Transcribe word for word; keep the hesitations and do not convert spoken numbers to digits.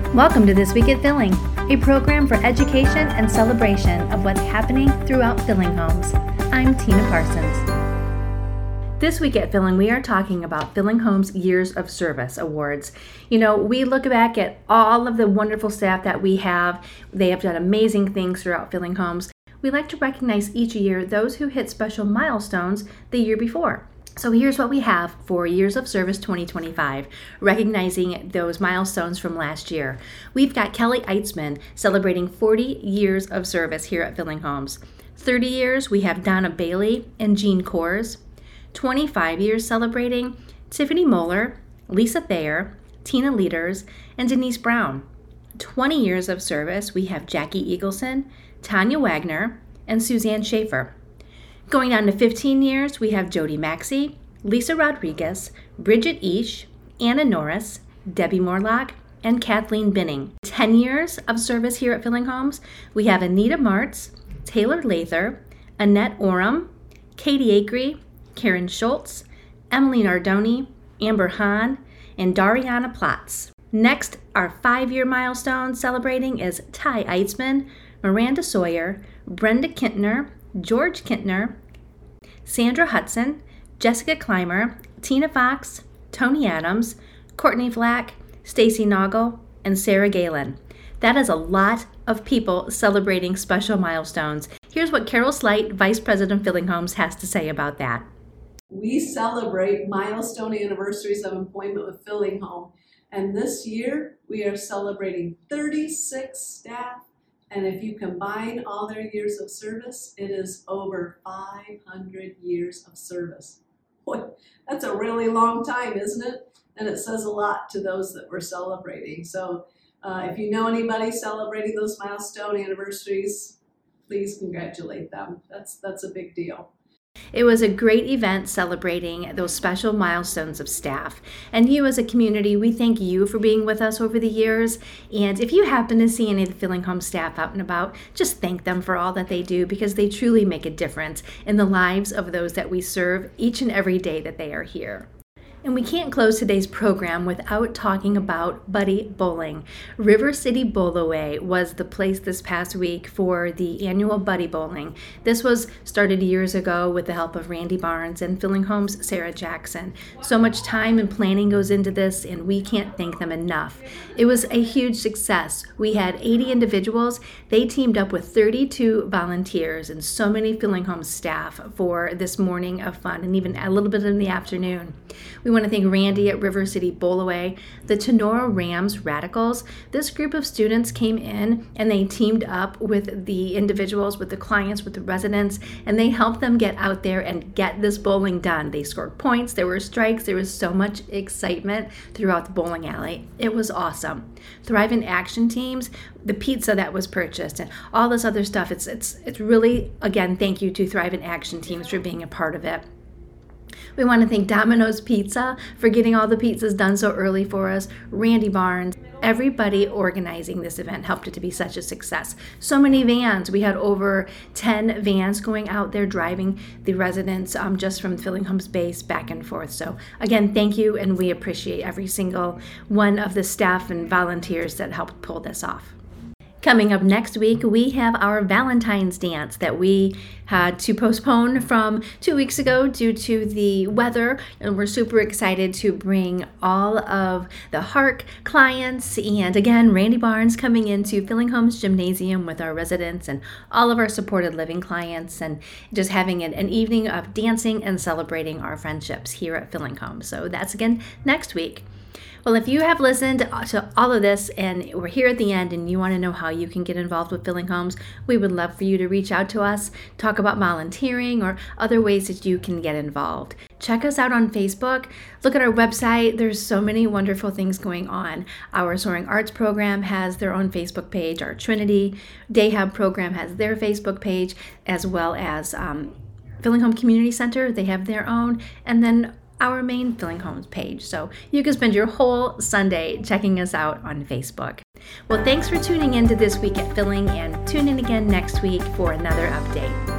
Welcome to This Week at Filling, a program for education and celebration of what's happening throughout Filling Homes. I'm Tina Parsons. This week at Filling, we are talking about Filling Homes Years of Service Awards. You know, we look back at all of the wonderful staff that we have. They have done amazing things throughout Filling Homes. We like to recognize each year those who hit special milestones the year before. So here's what we have for Years of Service twenty twenty-five, recognizing those milestones from last year. We've got Kelly Eitzman celebrating forty years of service here at Filling Homes. thirty years, we have Donna Bailey and Jean Kors. twenty-five years celebrating Tiffany Moeller, Lisa Thayer, Tina Leaders, and Denise Brown. twenty years of service, we have Jackie Eagleson, Tanya Wagner, and Suzanne Schaefer. Going on to fifteen years, we have Jody Maxey, Lisa Rodriguez, Bridget Eash, Anna Norris, Debbie Morlock, and Kathleen Binning. ten years of service here at Filling Homes, we have Anita Martz, Taylor Lather, Annette Oram, Katie Acree, Karen Schultz, Emily Nardoni, Amber Hahn, and Dariana Platz. Next, our five-year milestone celebrating is Ty Eitzman, Miranda Sawyer, Brenda Kintner, George Kintner, Sandra Hudson, Jessica Clymer, Tina Fox, Tony Adams, Courtney Flack, Stacy Noggle, and Sarah Galen. That is a lot of people celebrating special milestones. Here's what Carol Slight, Vice President of Filling Homes, has to say about that. We celebrate milestone anniversaries of employment with Filling Home, and this year we are celebrating thirty-six staff. And if you combine all their years of service, it is over five hundred years of service. Boy, that's a really long time, isn't it? And it says a lot to those that we're celebrating. So uh, if you know anybody celebrating those milestone anniversaries, please congratulate them. That's, that's a big deal. It was a great event celebrating those special milestones of staff. And you as a community, we thank you for being with us over the years. And if you happen to see any of the Filling Home staff out and about, just thank them for all that they do, because they truly make a difference in the lives of those that we serve each and every day that they are here. And we can't close today's program without talking about Buddy Bowling. River City Bowlaway was the place this past week for the annual Buddy Bowling. This was started years ago with the help of Randy Barnes and Filling Home's Sarah Jackson. So much time and planning goes into this, and we can't thank them enough. It was a huge success. We had eighty individuals. They teamed up with thirty-two volunteers and so many Filling Home staff for this morning of fun, and even a little bit in the afternoon. We want to thank Randy at River City Bowlaway, the Tenora Rams Radicals. This group of students came in and they teamed up with the individuals, with the clients, with the residents, and they helped them get out there and get this bowling done. They scored points, there were strikes, there was so much excitement throughout the bowling alley. It was awesome. Thrive in Action Teams, the pizza that was purchased, and all this other stuff. It's it's it's really, again, thank you to Thrive in Action Teams for being a part of it. We want to thank Domino's Pizza for getting all the pizzas done so early for us, Randy Barnes. Everybody organizing this event helped it to be such a success. So many vans. We had over ten vans going out there driving the residents um, just from Filling Homes base back and forth. So again, thank you, and we appreciate every single one of the staff and volunteers that helped pull this off. Coming up next week, we have our Valentine's dance that we had to postpone from two weeks ago due to the weather, and we're super excited to bring all of the Hark clients and, again, Randy Barnes coming into Filling Homes Gymnasium with our residents and all of our supported living clients, and just having an, an evening of dancing and celebrating our friendships here at Filling Homes. So that's, again, next week. Well, if you have listened to all of this and we're here at the end and you want to know how you can get involved with Filling Homes, we would love for you to reach out to us, talk about volunteering or other ways that you can get involved. Check us out on Facebook. Look at our website. There's so many wonderful things going on. Our Soaring Arts program has their own Facebook page. Our Trinity Day Hub program has their Facebook page, as well as um, Filling Home Community Center. They have their own. And then our main Filling Homes page. So you can spend your whole Sunday checking us out on Facebook. Well, thanks for tuning in to This Week at Filling, and tune in again next week for another update.